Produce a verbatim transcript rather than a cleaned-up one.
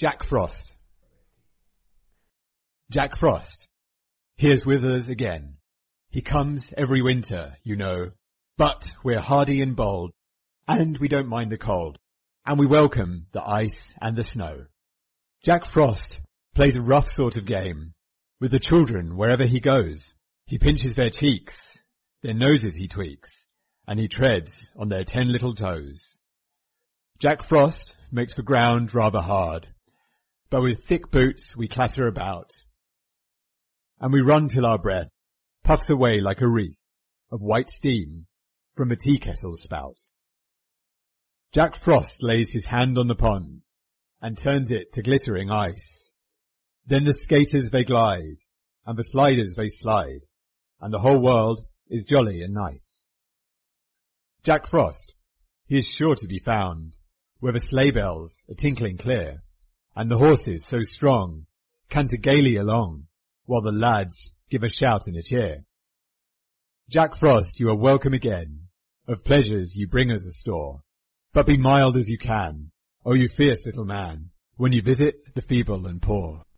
Jack Frost. Jack Frost. Here's with us again. He comes every winter, you know, but we're hardy and bold, and we don't mind the cold, and we welcome the ice and the snow. Jack Frost plays a rough sort of game with the children wherever he goes. He pinches their cheeks, their noses he tweaks, and he treads on their ten little toes. Jack Frost makes the ground rather hard, but with thick boots we clatter about, and we run till our breath puffs away like a wreath of white steam from a tea kettle's spout. Jack Frost lays his hand on the pond and turns it to glittering ice. Then the skaters they glide, and the sliders they slide, and the whole world is jolly and nice. Jack Frost, he is sure to be found where the sleigh bells are tinkling clear, and the horses so strong canter gaily along, while the lads give a shout and a cheer. Jack Frost, you are welcome again, of pleasures you bring us a store, but be mild as you can, O you fierce little man, when you visit the feeble and poor.